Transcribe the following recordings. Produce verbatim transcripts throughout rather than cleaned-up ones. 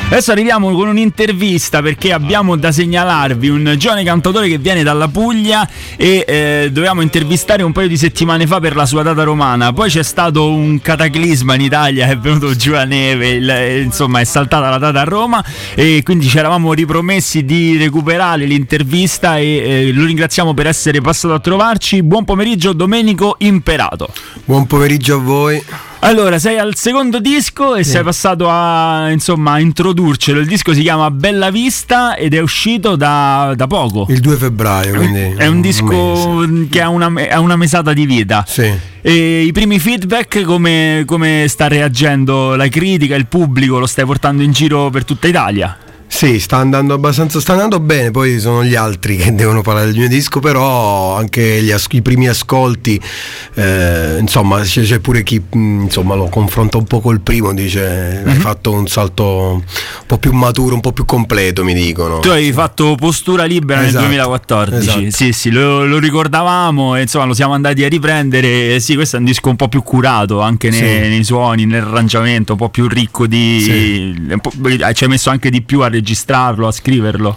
Adesso arriviamo con un'intervista, perché abbiamo da segnalarvi un giovane cantautore che viene dalla Puglia e eh, dovevamo intervistare un paio di settimane fa per la sua data romana. Poi c'è stato un cataclisma in Italia, è venuto giù a neve, il, insomma è saltata la data a Roma, e quindi ci eravamo ripromessi di recuperare l'intervista e eh, lo ringraziamo per essere passato a trovarci. Buon pomeriggio Domenico Imperato. Buon pomeriggio a voi. Allora, sei al secondo disco e sì. sei passato a, insomma, a introdurcelo. Il disco si chiama Bella Vista ed è uscito da, da poco. Il due febbraio, quindi è un disco un che ha una, ha una mesata di vita. Sì. E i primi feedback, come, come sta reagendo la critica, il pubblico? Lo stai portando in giro per tutta Italia? Sì, sta andando abbastanza, sta andando bene, poi sono gli altri che devono parlare del mio disco, però anche gli as- i primi ascolti, eh, insomma c'è, c'è pure chi insomma lo confronta un po' col primo, dice mm-hmm. hai fatto un salto un po' più maturo, un po' più completo, mi dicono. Tu hai sì. fatto Postura Libera esatto. nel duemilaquattordici, esatto. sì sì, lo, lo ricordavamo e insomma lo siamo andati a riprendere. Sì, questo è un disco un po' più curato anche nei, sì. nei suoni, nell'arrangiamento, un po' più ricco di sì. un po', ci hai messo anche di più a registrarlo, a scriverlo.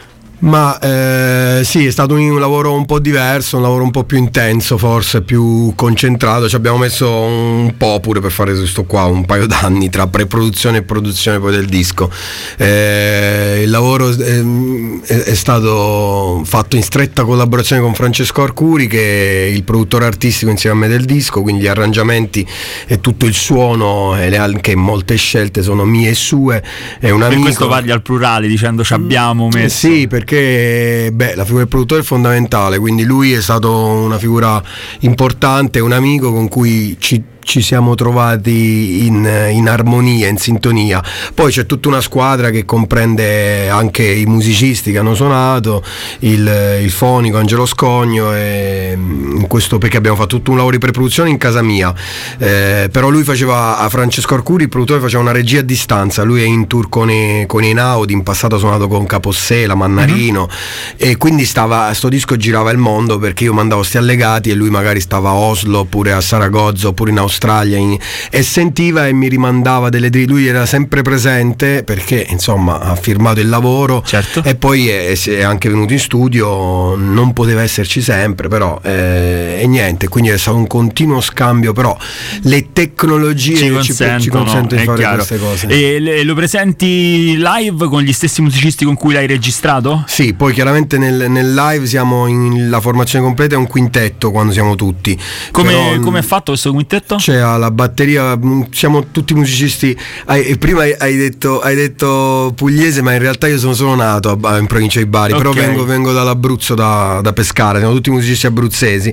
Ma eh, sì, è stato un, un lavoro un po' diverso, un lavoro un po' più intenso, forse più concentrato. Ci abbiamo messo un po' pure per fare questo qua, un paio d'anni tra pre-produzione e produzione poi del disco. Eh, il lavoro eh, è, è stato fatto in stretta collaborazione con Francesco Arcuri, che è il produttore artistico insieme a me del disco, quindi gli arrangiamenti e tutto il suono e le, anche molte scelte sono mie e sue. È un amico. Per questo parli al plurale dicendo ci abbiamo messo. Sì, perché Perché beh, la figura del produttore è fondamentale, quindi lui è stato una figura importante, un amico con cui ci ci siamo trovati in, in armonia, in sintonia. Poi c'è tutta una squadra che comprende anche i musicisti che hanno suonato, il, il fonico Angelo Scogno, e in questo, perché abbiamo fatto tutto un lavoro di pre-produzione in casa mia, eh, però lui faceva, a Francesco Arcuri, il produttore, faceva una regia a distanza. Lui è in tour con i, con i Naudi, in passato ha suonato con Capossela, Mannarino, uh-huh. e quindi stava, sto disco girava il mondo, perché io mandavo sti allegati e lui magari stava a Oslo oppure a Saragozza oppure in Australia, in, e sentiva e mi rimandava delle dritte. Lui era sempre presente perché insomma ha firmato il lavoro, certo. e poi è, è anche venuto in studio, non poteva esserci sempre, però eh, e niente, quindi è stato un continuo scambio, però le tecnologie ci consentono, ci, ci consentono di fare chiaro. queste cose. E lo presenti live con gli stessi musicisti con cui l'hai registrato? Sì, poi chiaramente nel, nel live siamo in la formazione completa, è un quintetto quando siamo tutti. Come, però, come è fatto questo quintetto? C'è alla batteria, siamo tutti musicisti. Hai, prima hai detto, hai detto pugliese, ma in realtà io sono solo nato a, in provincia di Bari, okay. però vengo, vengo dall'Abruzzo, da, da Pescara, siamo tutti musicisti abruzzesi.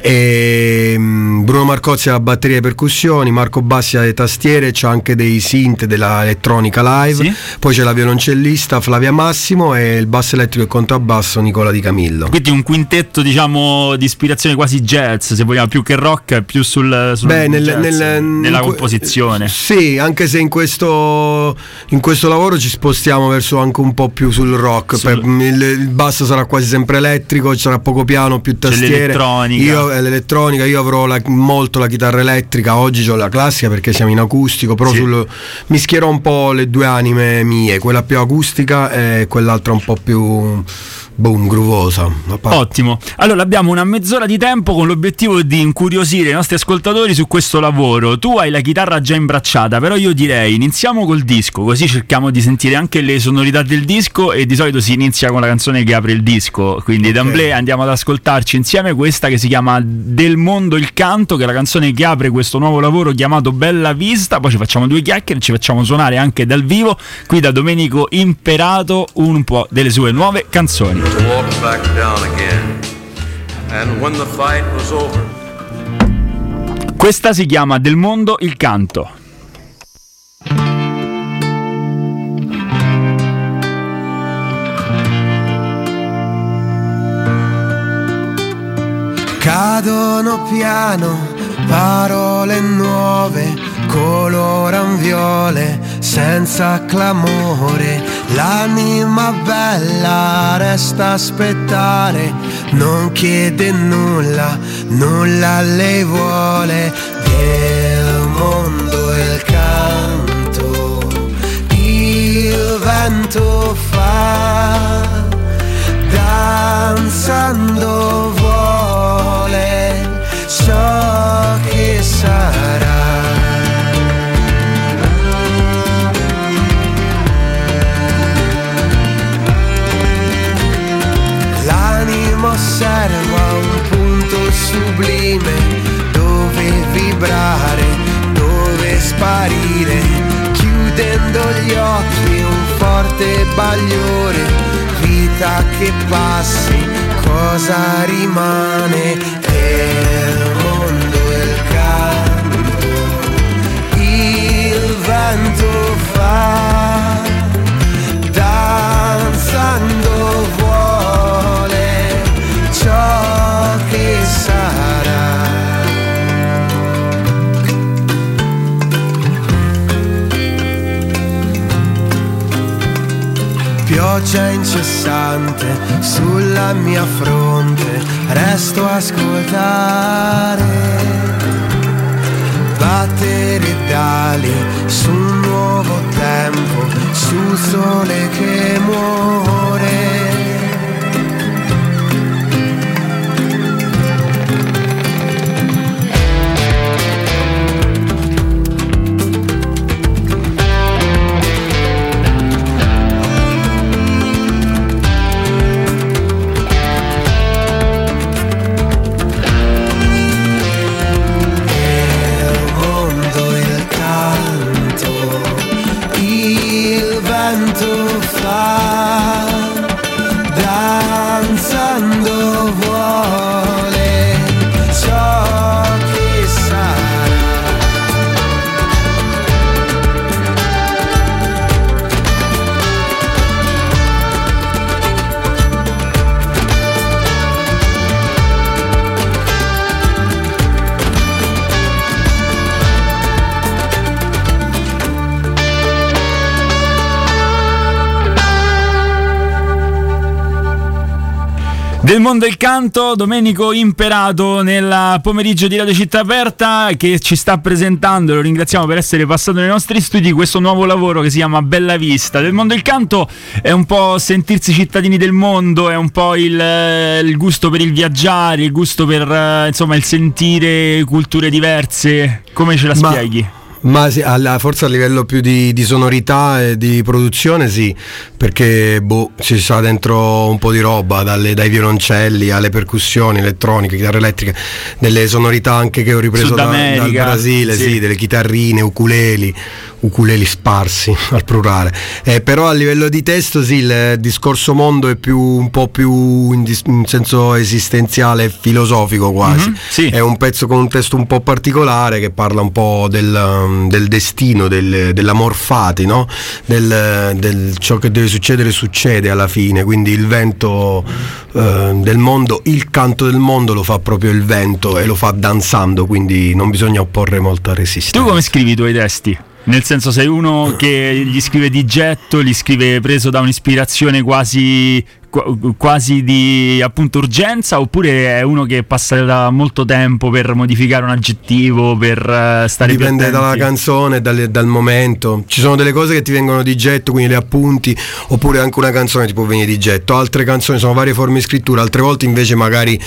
E Bruno Marcozzi alla batteria e percussioni, Marco Bassi alle tastiere, c'ha anche dei synth della elettronica live, sì. Poi c'è la violoncellista Flavia Massimo e il basso elettrico e contrabbasso Nicola Di Camillo. Quindi un quintetto, diciamo, di ispirazione quasi jazz, se vogliamo, più che rock, più sul, sul Beh, nel, jazz, nel, nella in, composizione. Sì, anche se in questo in questo lavoro ci spostiamo verso anche un po' più sul rock. Sul... Per, il, il basso sarà quasi sempre elettrico, ci sarà poco piano, più tastiere. C'è l'elettronica. Io eh, l'elettronica, io avrò la, molto la chitarra elettrica, oggi ho la classica perché siamo in acustico, però sì. sul, mischierò un po' le due anime mie, quella più acustica e quell'altra un po' più boom, groovosa. Ottimo. Allora abbiamo una mezz'ora di tempo con l'obiettivo di incuriosire i nostri ascoltatori su questo lavoro. Tu hai la chitarra già imbracciata, però io direi iniziamo col disco, così cerchiamo di sentire anche le sonorità del disco, e di solito si inizia con la canzone che apre il disco, quindi okay. d'emblée andiamo ad ascoltarci insieme questa che si chiama Del Mondo il Canto, che è la canzone che apre questo nuovo lavoro chiamato Bella Vista. Poi ci facciamo due chiacchiere, ci facciamo suonare anche dal vivo qui da Domenico Imperato un po' delle sue nuove canzoni. Walk back down again. And when the fight was over. Questa si chiama Del Mondo il Canto. Cadono piano parole nuove, coloran viole senza clamore. L'anima bella resta a aspettare, non chiede nulla, nulla lei vuole. Del mondo il canto, il vento fa, danzando vuole ciò che sarà. L'animo osserva un punto sublime dove vibrare, dove sparire, chiudendo gli occhi un forte bagliore, vita che passi, cosa rimane, e il mondo e il canto, il vento fa, danzando vuole ciò che sarà. Pioggia incessante sulla mia fronte, resto a ascoltare, battere d'ali su un nuovo tempo, sul sole che muore. Danzando vuole ciò che sarà. Del mondo del canto, Domenico Imperato nel pomeriggio di Radio Città Aperta, che ci sta presentando, lo ringraziamo per essere passato nei nostri studi, questo nuovo lavoro che si chiama Bella Vista. Del mondo del canto è un po' sentirsi cittadini del mondo, è un po' il, il gusto per il viaggiare, il gusto per insomma il sentire culture diverse. Come ce la Ma... spieghi? Ma sì, alla, forse a livello più di, di sonorità e di produzione sì, perché boh, ci sta dentro un po' di roba, dalle, dai violoncelli alle percussioni elettroniche, chitarre elettriche, delle sonorità anche che ho ripreso da, dal Brasile, sì. Sì, delle chitarrine, ukuleli, ukuleli sparsi al plurale, eh, però a livello di testo sì, il discorso mondo è più un po' più in, dis- in senso esistenziale, filosofico quasi, mm-hmm, sì. È un pezzo con un testo un po' particolare che parla un po' del del destino, del, dell'amor fati, no? del, del ciò che deve succedere succede alla fine, quindi il vento eh, del mondo, il canto del mondo lo fa proprio il vento e lo fa danzando, quindi non bisogna opporre molta resistenza. Tu come scrivi i tuoi testi? Nel senso, sei uno che gli scrive di getto, li scrive preso da un'ispirazione quasi quasi di appunto urgenza, oppure è uno che passa da molto tempo per modificare un aggettivo, per uh, stare dipende dalla canzone, dal, dal momento. Ci sono delle cose che ti vengono di getto, quindi le appunti, oppure anche una canzone ti può venire di getto. Altre canzoni sono varie forme di scrittura, altre volte invece magari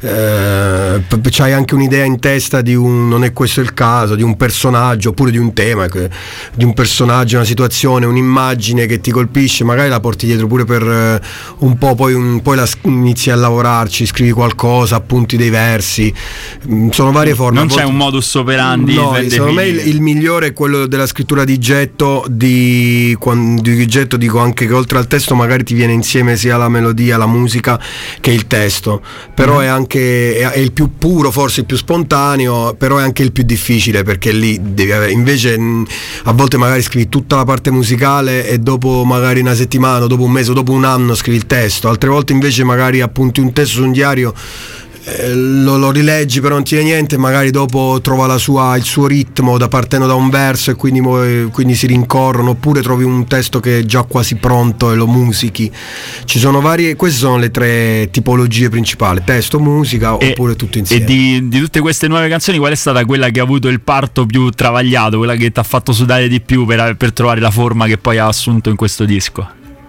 eh, c'hai anche un'idea in testa di un, non è questo il caso, di un personaggio oppure di un tema, di un personaggio, una situazione, un'immagine che ti colpisce, magari la porti dietro pure per eh, un po', poi, un, poi la, inizi a lavorarci, scrivi qualcosa, appunti dei versi, sono varie forme. Non c'è un modus operandi? No, secondo me il, il migliore è quello della scrittura di getto, di, quando, di getto dico anche che oltre al testo magari ti viene insieme sia la melodia, la musica che il testo, però mm. è anche è, è il più puro, forse il più spontaneo, però è anche il più difficile, perché lì devi avere, invece a volte magari scrivi tutta la parte musicale e dopo magari una settimana, dopo un mese, dopo un anno scrivi il testo. Altre volte invece magari appunti un testo su un diario, eh, lo, lo rileggi però non tiene niente, magari dopo trova la sua, il suo ritmo da partendo da un verso e quindi, quindi si rincorrono, oppure trovi un testo che è già quasi pronto e lo musichi. Ci sono varie, queste sono le tre tipologie principali: testo, musica e, oppure tutto insieme. E di, di tutte queste nuove canzoni qual è stata quella che ha avuto il parto più travagliato, quella che ti ha fatto sudare di più per, per trovare la forma che poi ha assunto in questo disco?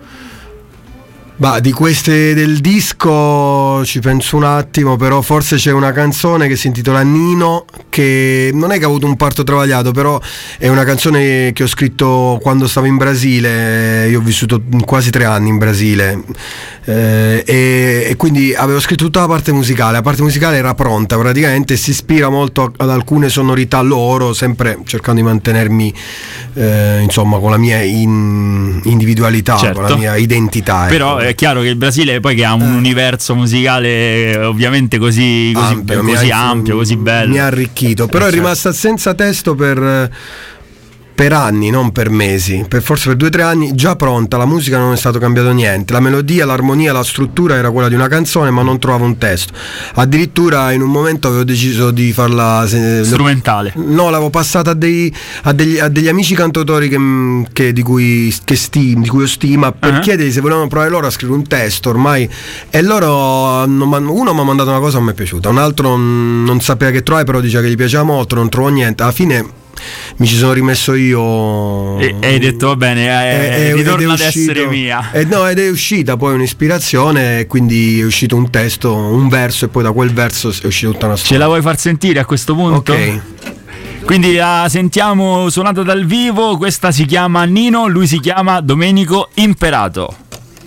Bah, di queste del disco ci penso un attimo, però forse c'è una canzone che si intitola Nino, che non è che ha avuto un parto travagliato, però è una canzone che ho scritto quando stavo in Brasile. Io ho vissuto quasi tre anni in Brasile, eh, e, e quindi avevo scritto tutta la parte musicale. La parte musicale era pronta praticamente, si ispira molto ad alcune sonorità loro, sempre cercando di mantenermi eh, insomma con la mia in, individualità, certo, con la mia identità. Però ecco. È chiaro che il Brasile poi che ha un eh. universo musicale ovviamente così, così ampio, così, ampio, così bello, mi ha arricchito, però eh, è certo. rimasta senza testo per per anni, non per mesi, per forse per due o tre anni, già pronta, la musica non è stato cambiato niente, la melodia, l'armonia, la struttura era quella di una canzone, ma non trovavo un testo. Addirittura in un momento avevo deciso di farla strumentale. No, l'avevo passata a, dei, a, degli, a degli amici cantautori che, che, di, cui, che stim, di cui ho stima, per uh-huh. chiedergli se volevano provare loro a scrivere un testo ormai, e loro uno mi ha mandato una cosa che mi è piaciuta, un altro non, non sapeva che trovare, però diceva che gli piaceva molto, non trovo niente. Alla fine mi ci sono rimesso io e hai detto va bene, eh, e, ritorna ad uscito, essere mia, e no, ed è uscita poi un'ispirazione, e quindi è uscito un testo, un verso, e poi da quel verso è uscita tutta una storia. Ce la vuoi far sentire a questo punto? Ok, quindi la sentiamo suonata dal vivo. Questa si chiama Nino, lui si chiama Domenico Imperato.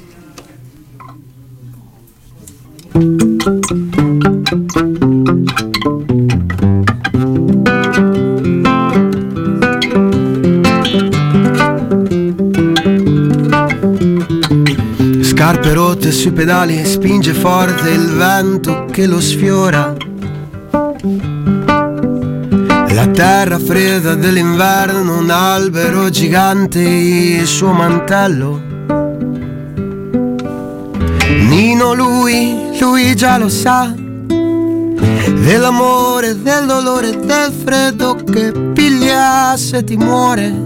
Scarpe rotte sui pedali, spinge forte il vento che lo sfiora. La terra fredda dell'inverno, un albero gigante, il suo mantello. Nino lui, lui già lo sa, dell'amore, del dolore, del freddo che piglia se ti muore.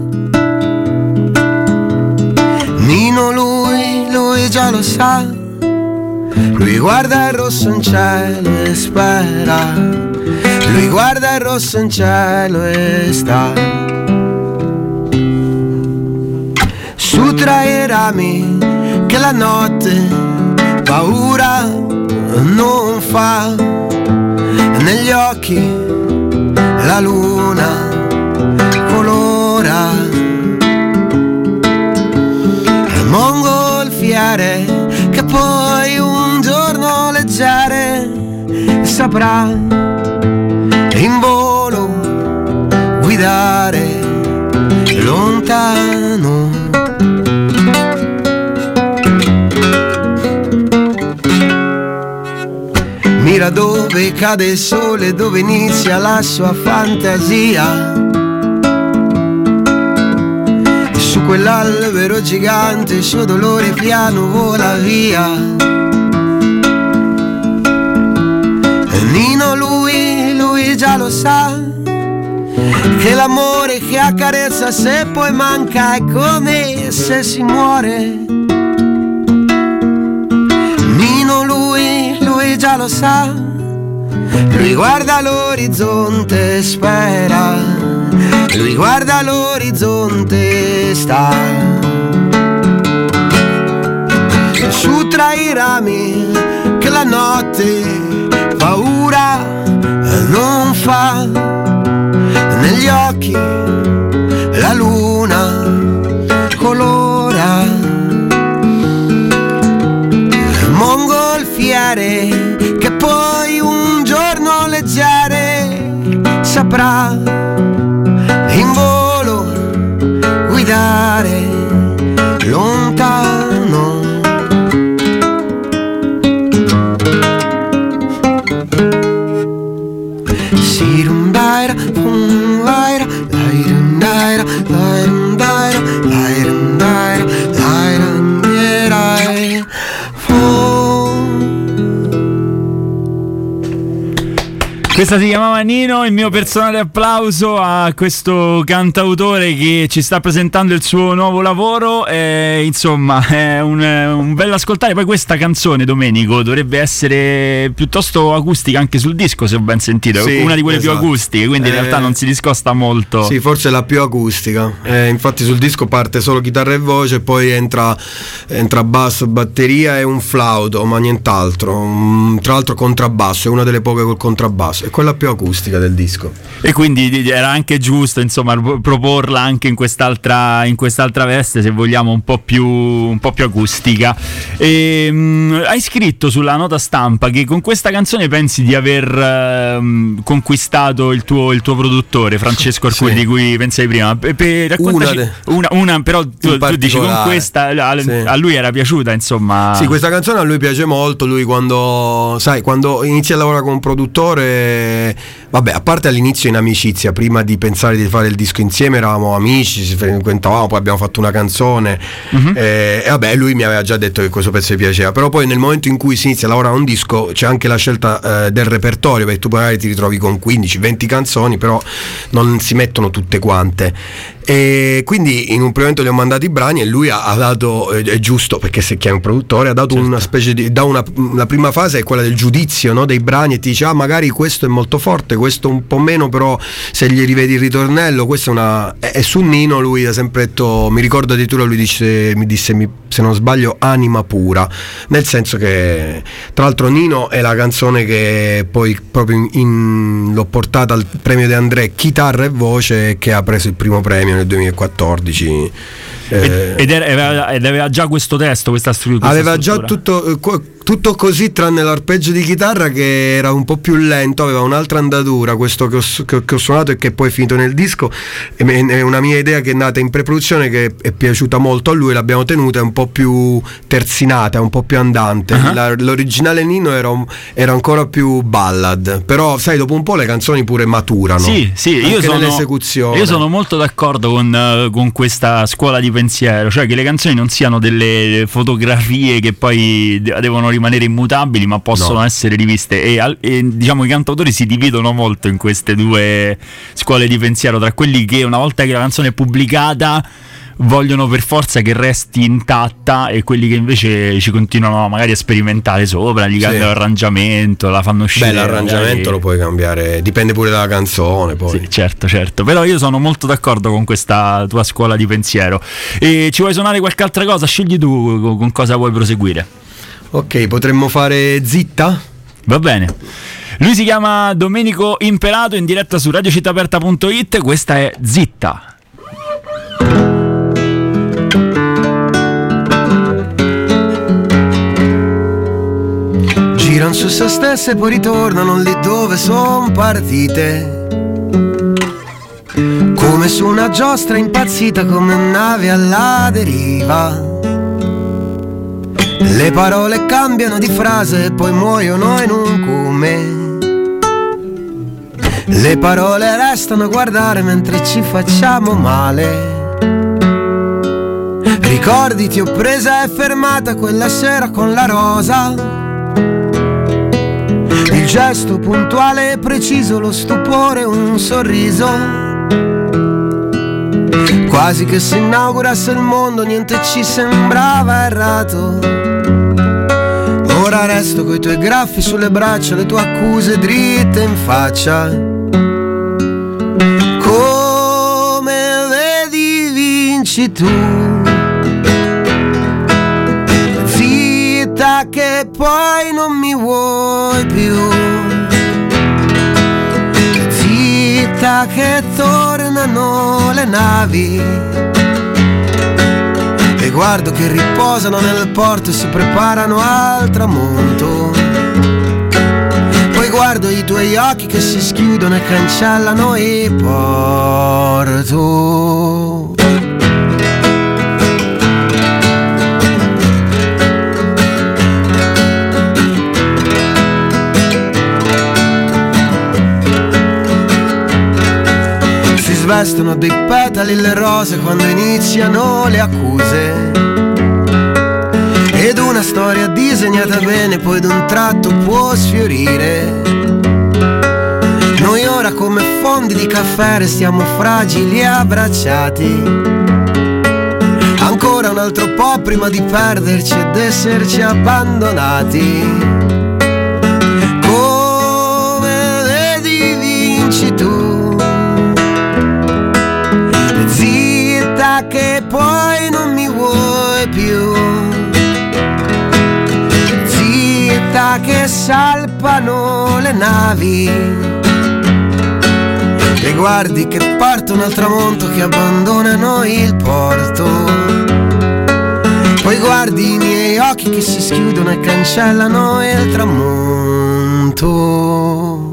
Nino lui, lui già lo sa, lui guarda il rosso in cielo e spera, lui guarda il rosso in cielo e sta su tra i rami che la notte paura non fa, negli occhi la luna colora. Mongolfiere che poi un giorno leggere saprà in volo guidare lontano. Mira dove cade il sole, dove inizia la sua fantasia. Su quell'albero gigante il suo dolore piano vola via. Nino lui, lui già lo sa, che l'amore che accarezza se poi manca è come se si muore. Nino lui, lui già lo sa, lui guarda l'orizzonte e spera, lui guarda l'orizzonte e sta su tra i rami che la notte paura non fa, negli occhi la luna colora. Mongolfiere che poi un giorno leggere saprà in volo guidare lontano. Si rumbaira, rumbaira, la Questa si chiamava Nino, il mio personale applauso a questo cantautore che ci sta presentando il suo nuovo lavoro. E, insomma, è un, un bello ascoltare. Poi questa canzone, Domenico, dovrebbe essere piuttosto acustica anche sul disco, se ho ben sentito. Sì, una di quelle esatto. più acustiche, quindi in eh, realtà non si discosta molto. Sì, forse è la più acustica. Eh, infatti sul disco parte solo chitarra e voce, poi entra, entra basso, batteria e un flauto, ma nient'altro. Um, tra l'altro contrabbasso, è una delle poche col contrabbasso. È quella più acustica del disco. E quindi era anche giusto, insomma, proporla anche in quest'altra, in quest'altra veste, se vogliamo, un po' più, un po' più acustica. E, um, hai scritto sulla nota stampa che con questa canzone pensi di aver um, conquistato il tuo, il tuo produttore, Francesco Arcuri, sì. di cui pensavi prima. Pe, pe, raccontaci una, de... una, una però tu, tu dici con questa a, sì. a lui era piaciuta, insomma. Sì, questa canzone a lui piace molto. Lui quando, sai, quando inizia a lavorare con un produttore, vabbè, a parte all'inizio in amicizia, prima di pensare di fare il disco insieme eravamo amici, ci frequentavamo, poi abbiamo fatto una canzone, uh-huh. e, e vabbè, lui mi aveva già detto che questo pezzo gli piaceva, però poi nel momento in cui si inizia a lavorare a un disco c'è anche la scelta eh, del repertorio, perché tu magari ti ritrovi con quindici venti canzoni, però non si mettono tutte quante. E quindi in un primo momento gli ho mandato i brani e lui ha, ha dato, è giusto perché se chiami un produttore, ha dato certo. una specie di, da una, la prima fase è quella del giudizio, no, dei brani, e ti dice ah magari questo è molto forte, questo un po' meno, però se gli rivedi il ritornello, questo è una, è, è su Nino. Lui ha sempre detto, mi ricordo addirittura lui dice, mi disse mi, se non sbaglio anima pura, nel senso che tra l'altro Nino è la canzone che poi proprio in, in, l'ho portata al premio De André chitarra e voce, che ha preso il primo premio nel duemilaquattordici. Eh, ed, era, ed aveva già questo testo, questa struttura. Aveva già tutto, tutto così, tranne l'arpeggio di chitarra che era un po' più lento, aveva un'altra andatura. Questo che ho, che, che ho suonato e che poi è finito nel disco è una mia idea che è nata in pre-produzione, che è piaciuta molto a lui, l'abbiamo tenuta, è un po' più terzinata, un po' più andante. Uh-huh. La, l'originale Nino era, era ancora più ballad, però sai, dopo un po' le canzoni pure maturano. Sì, sì, io sono, nell'esecuzione. Io sono molto d'accordo con, con questa scuola di pensiero, cioè che le canzoni non siano delle fotografie che poi devono rimanere immutabili, ma possono no. essere riviste, e, e diciamo i cantautori si dividono molto in queste due scuole di pensiero, tra quelli che una volta che la canzone è pubblicata vogliono per forza che resti intatta, e quelli che invece ci continuano magari a sperimentare sopra, gli cambiano sì. l'arrangiamento, la fanno uscire. Beh, l'arrangiamento magari lo puoi cambiare, dipende pure dalla canzone poi. Sì, certo, certo. Però io sono molto d'accordo con questa tua scuola di pensiero. E ci vuoi suonare qualche altra cosa? Scegli tu con cosa vuoi proseguire. Ok, potremmo fare Zitta? Va bene. Lui si chiama Domenico Imperato, in diretta su radio città aperta punto it. Questa è Zitta. Girano su se stesse e poi ritornano lì dove son partite, come su una giostra impazzita, come nave alla deriva. Le parole cambiano di frase e poi muoiono in un come. Le parole restano a guardare mentre ci facciamo male. Ricordi, ti ho presa e fermata quella sera con la rosa. Il gesto puntuale e preciso, lo stupore, un sorriso. Quasi che si inaugurasse il mondo, niente ci sembrava errato. Ora resto coi tuoi graffi sulle braccia, le tue accuse dritte in faccia. Come vedi vinci tu. Zitta che poi non mi vuoi più. Zitta che tornano le navi. E guardo che riposano nel porto e si preparano al tramonto. Poi guardo i tuoi occhi che si schiudono e cancellano il porto. Si svestono dei petali le rose quando iniziano le accuse, ed una storia disegnata bene poi d'un tratto può sfiorire. caffè restiamo fragili e abbracciati. Ancora un altro po' prima di perderci ed esserci abbandonati. Come vedi vinci tu, zitta che poi non mi vuoi più, zitta che salpano le navi, e guardi che partono al tramonto, che abbandonano il porto. Poi guardi i miei occhi che si schiudono e cancellano il tramonto.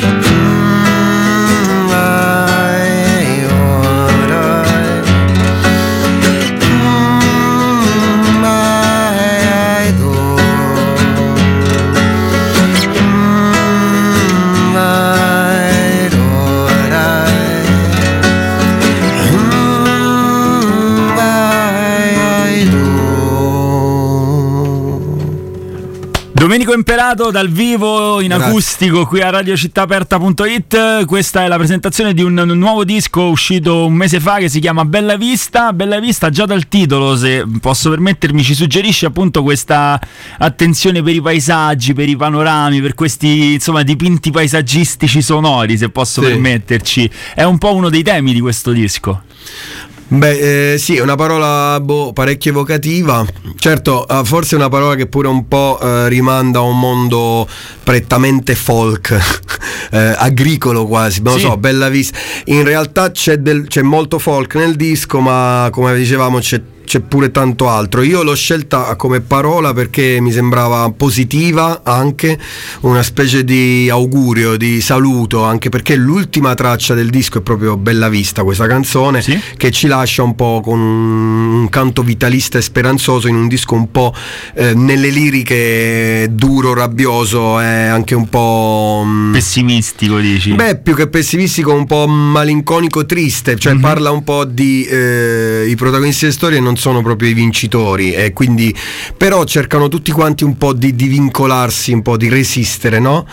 Domenico Imperato dal vivo in Grazie. acustico qui a radio città aperta punto it. Questa è la presentazione di un, un nuovo disco uscito un mese fa che si chiama Bella Vista. Bella Vista, già dal titolo, se posso permettermi, ci suggerisce appunto questa attenzione per i paesaggi, per i panorami, per questi insomma dipinti paesaggistici sonori, se posso Sì. permetterci. È un po' uno dei temi di questo disco. Beh, eh, sì, è una parola boh, parecchio evocativa. Certo, eh, forse è una parola che pure un po' eh, rimanda a un mondo prettamente folk, eh, agricolo quasi, non lo Sì. so, Bella Vista. In realtà c'è, del, c'è molto folk nel disco, ma come dicevamo c'è c'è pure tanto altro. Io l'ho scelta come parola perché mi sembrava positiva, anche una specie di augurio, di saluto, anche perché l'ultima traccia del disco è proprio Bella Vista, questa canzone, Sì. che ci lascia un po' con un canto vitalista e speranzoso in un disco un po' eh, nelle liriche duro, rabbioso e anche un po' mh, Pessimistico, dici? beh, più che pessimistico, un po' malinconico, triste, cioè Mhm. parla un po' di eh, i protagonisti delle storie non sono proprio i vincitori, e quindi però cercano tutti quanti un po' di, di vincolarsi, un po' di resistere, no?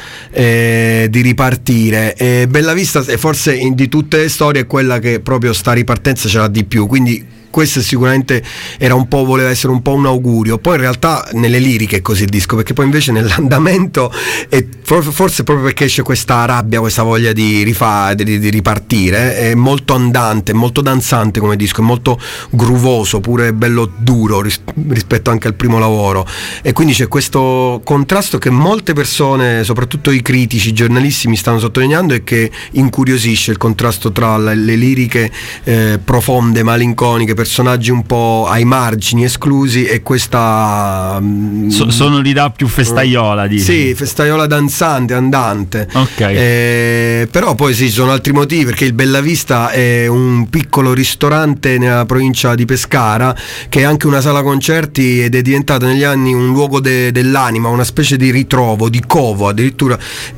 Eh, di ripartire. E Bella Vista è forse in- di tutte le storie è quella che proprio sta ripartenza ce l'ha di più, quindi questo sicuramente era un po', voleva essere un po' un augurio. Poi in realtà nelle liriche è così il disco, perché poi invece nell'andamento è for- forse proprio perché c'è questa rabbia, questa voglia di, rifa- di, di ripartire, è molto andante, molto danzante come disco, è molto groovoso, pure bello duro ris- rispetto anche al primo lavoro, e quindi c'è questo contrasto che molte persone, soprattutto i critici, i giornalisti, mi stanno sottolineando, e che incuriosisce il contrasto tra le, le liriche eh, profonde, malinconiche, personaggi un po' ai margini, esclusi, e questa mm, So- sonorità più festaiola, dici? sì, festaiola danzante, andante. Ok. Eh, però poi sì, ci sono altri motivi, perché il Bella Vista è un piccolo ristorante nella provincia di Pescara, che è anche una sala concerti, ed è diventata negli anni un luogo de- dell'anima, una specie di ritrovo, di covo addirittura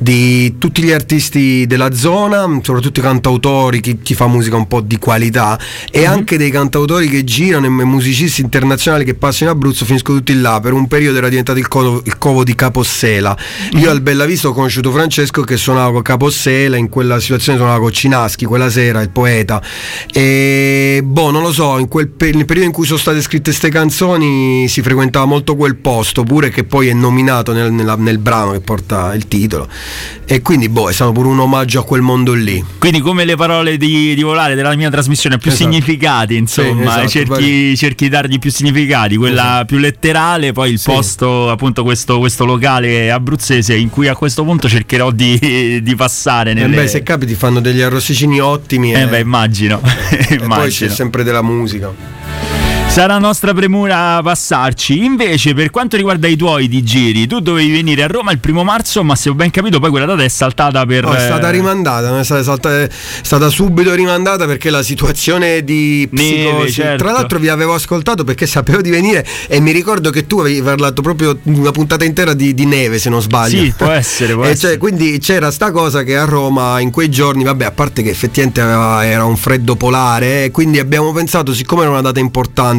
di tutti gli artisti della zona, soprattutto i cantautori, chi, chi fa musica un po' di qualità, e Mhm. anche dei cantautori che girano, e musicisti internazionali che passano in Abruzzo, finiscono tutti là. Per un periodo era diventato il covo, il covo di Capossela. Io al Bella Vista ho conosciuto Francesco, che suonava con Capossela, in quella situazione suonava con Cinaschi quella sera, il poeta, e boh, non lo so, in quel per- nel periodo in cui sono state scritte queste canzoni si frequentava molto quel posto, pure che poi è nominato nel, nella- nel brano che porta il titolo, e quindi boh, è stato pure un omaggio a quel mondo lì. Quindi come le parole di, di Volare della mia trasmissione, più Esatto. significati, insomma, Sì, esatto, cerchi, poi- cerchi di dargli più significati, quella Esatto. più letterale, poi il Sì. posto, appunto questo, questo locale abruzzese in cui a questo punto cercherò di, di passare Eh nelle... beh, se capiti fanno degli arrosticini ottimi, Eh e, beh, immagino, e poi c'è immagino. sempre della musica. Sarà nostra premura passarci. Invece, per quanto riguarda i tuoi di giri, tu dovevi venire a Roma il primo marzo, ma se ho ben capito poi quella data è saltata per... No, è stata eh, rimandata, non è stata, salta- è stata subito rimandata perché la situazione di Neve, psicosi. certo. Tra l'altro vi avevo ascoltato perché sapevo di venire, e mi ricordo che tu avevi parlato proprio una puntata intera di, di neve, se non sbaglio. Sì, può essere, può E essere. cioè, quindi c'era sta cosa che a Roma in quei giorni, vabbè, a parte che effettivamente aveva- era un freddo polare, e quindi abbiamo pensato, siccome era una data importante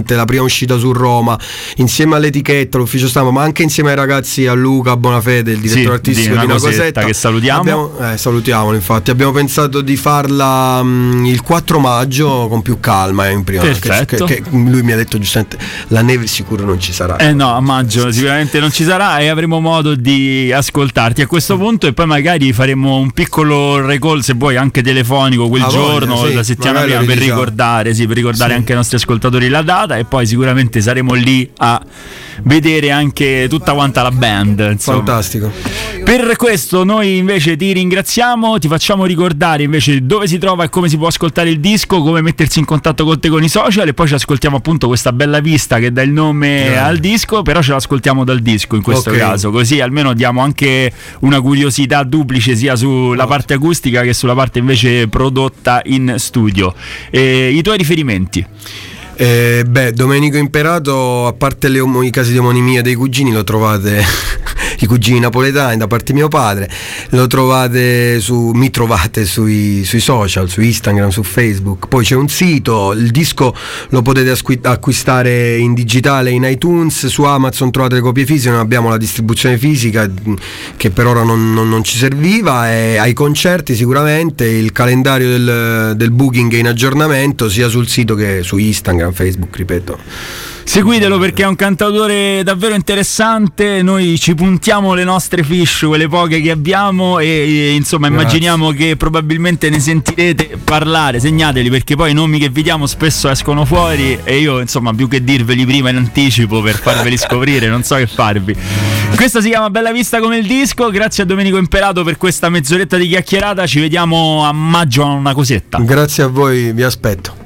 importante, la prima uscita su Roma, insieme all'etichetta, l'ufficio stampa, ma anche insieme ai ragazzi, a Luca Bonafede, il direttore sì, artistico di Una, una cosetta, cosetta, che salutiamo. Abbiamo, eh, salutiamolo, infatti abbiamo pensato di farla mh, il quattro maggio con più calma, eh, in prima, perfetto. Che, che, che lui mi ha detto giustamente la neve sicuro non ci sarà. Eh no, a maggio sicuramente non ci sarà e avremo modo di ascoltarti a questo punto, e poi magari faremo un piccolo recall, se vuoi anche telefonico, quel ah, giorno, voglia, sì, la settimana prima, per ricordare, sì, per ricordare sì. anche ai nostri ascoltatori la data, e poi sicuramente saremo lì a vedere anche tutta quanta la band, insomma. Fantastico. Per questo noi invece ti ringraziamo, ti facciamo ricordare invece dove si trova e come si può ascoltare il disco, come mettersi in contatto con te con i social, e poi ci ascoltiamo appunto questa bella vista che dà il nome yeah. al disco, però ce l'ascoltiamo dal disco in questo okay. caso, così almeno diamo anche una curiosità duplice sia sulla oh. parte acustica che sulla parte invece prodotta in studio. E i tuoi riferimenti? Eh, beh, Domenico Imperato, a parte le om- i casi di omonimia dei cugini, lo trovate i cugini napoletani da parte di mio padre, lo trovate su, mi trovate sui, sui social, su Instagram, su Facebook. Poi c'è un sito, il disco lo potete asqui- acquistare in digitale in iTunes, su Amazon trovate le copie fisiche, non abbiamo la distribuzione fisica che per ora non, non, non ci serviva, e ai concerti sicuramente il calendario del, del booking è in aggiornamento sia sul sito che su Instagram, Facebook, ripeto. Seguitelo perché è un cantautore davvero interessante, noi ci puntiamo le nostre fish, quelle poche che abbiamo, e, e insomma Grazie. Immaginiamo che probabilmente ne sentirete parlare, segnateli perché poi i nomi che vi diamo spesso escono fuori e io insomma più che dirveli prima in anticipo per farveli scoprire non so che farvi. Questa si chiama Bella Vista come il disco, grazie a Domenico Imperato per questa mezz'oretta di chiacchierata, ci vediamo a maggio a Una Cosetta. Grazie a voi, vi aspetto.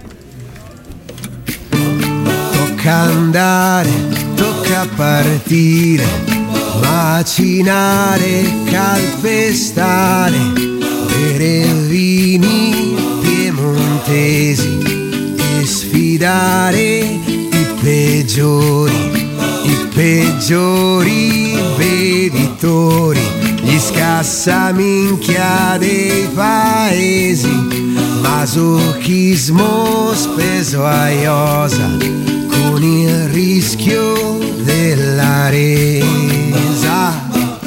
Tocca andare, tocca partire, macinare, calpestare, bere vini piemontesi e sfidare i peggiori, i peggiori bevitori, gli scassaminchia dei paesi, masochismo speso a iosa, con il rischio della resa,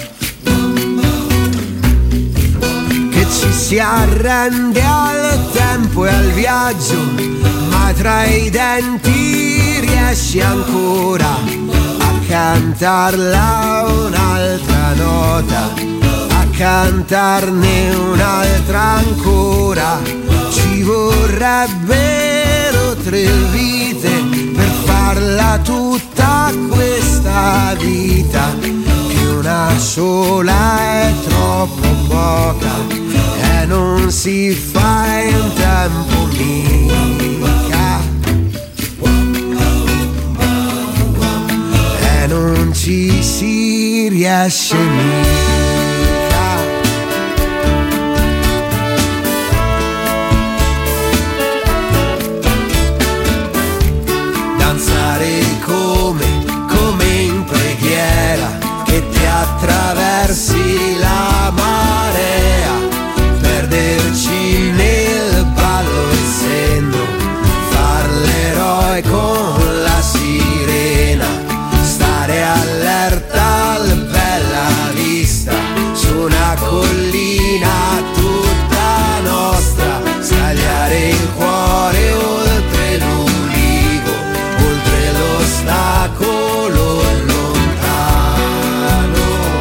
che ci si arrende al tempo e al viaggio, ma tra i denti riesci ancora a cantarla un'altra nota, a cantarne un'altra ancora. Ci vorrebbero tre vite per farla tutta questa vita, che una sola è troppo poca e non si fa in tempo mica, e non ci si riesce mica. Come, come in preghiera, che ti attraversi la marea, perderci nel ballo e senno, far l'eroe con la sirena, stare allerta al bella vista, su una collina tutta nostra, scagliare il cuore oltre l'ulivo, oltre l'ostacolo lontano,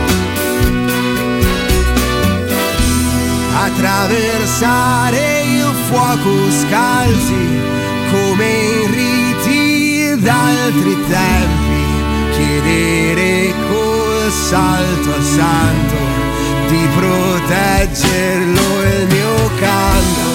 attraversare il fuoco scalzi come in riti d'altri tempi, chiedere col salto al santo di proteggerlo il mio canto,